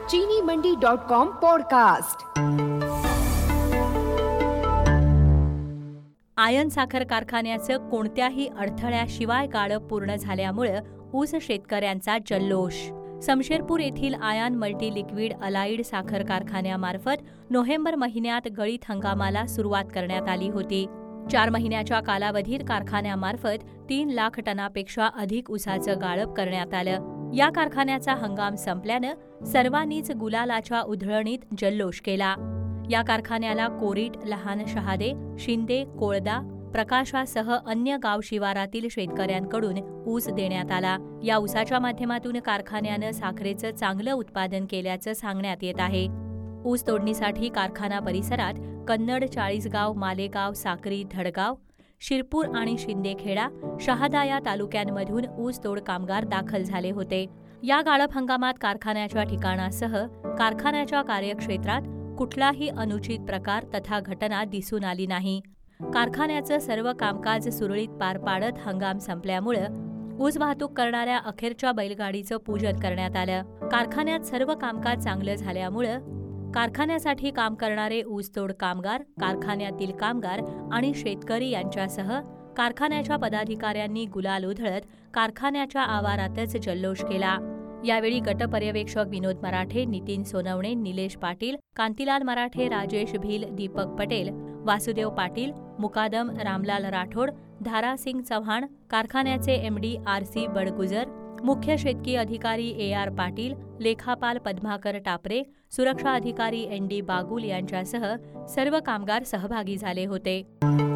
चीनीमंडी.com podcast. Ion साखर कारखान्याचं कोणत्याही अडथळ्याशिवाय गाळप पूर्ण झाल्यामुळे ऊस शेतकऱ्यांचा जल्लोष। समशेरपूर येथील आयन मल्टी लिक्विड अलाइड साखर कारखान्यामार्फत नोव्हेंबर महिन्यात गळीत हंगामाला सुरुवात करण्यात आली होती। 4 महिन्याच्या कालावधीत कारखान्यामार्फत 3 लाख टनापेक्षा अधिक ऊसाचं गाळप करण्यात आलं। या कारखान्याचा हंगाम संपल्यानं सर्वांनीच गुलालाच्या उधळणीत जल्लोष केला। या कारखान्याला कोरीट, लहान शहादे, शिंदे, कोळदा, प्रकाशासह अन्य गाव शिवारातील शेतकऱ्यांकडून ऊस देण्यात आला। या ऊसाच्या माध्यमातून कारखान्यानं साखरेचं चांगलं उत्पादन केल्याचं सांगण्यात येत आहे। ऊस तोडणीसाठी कारखाना परिसरात कन्नड, चाळीसगाव, मालेगाव, साक्री, धडगाव, शिरपूर आणि शिंदेखेडा, शहादा या तालुक्यांमधून ऊसतोड कामगार दाखल झाले होते। या गाळप हंगामात कारखान्याच्या ठिकाणासह कारखान्याच्या कार्यक्षेत्रात कुठलाही अनुचित प्रकार तथा घटना दिसून आली नाही। कारखान्याचं सर्व कामकाज सुरळीत पार पाडत हंगाम संपल्यामुळं ऊस वाहतूक करणाऱ्या अखेरच्या बैलगाडीचं पूजन करण्यात आलं। कारखान्यात सर्व कामकाज चांगलं झाल्यामुळं कारखान्यासाठी काम करणारे ऊसतोड कामगार, कारखान्यातील कामगार आणि शेतकरी यांच्यासह कारखान्याच्या पदाधिकाऱ्यांनी गुलाल उधळत कारखान्याच्या आवारातच जल्लोष केला। यावेळी गटपर्यवेक्षक विनोद मराठे, नितीन सोनवणे, निलेश पाटील, कांतीलाल मराठे, राजेश भील, दीपक पटेल, वासुदेव पाटील, मुकादम रामलाल राठोड, धारासिंग चव्हाण, कारखान्याचे MD RC बडगुजर, मुख्य शेतकी अधिकारी AR पाटील, लेखापाल पद्माकर टापरे, सुरक्षा अधिकारी ND बागुल यांच्यासह सर्व कामगार सहभागी झाले होते।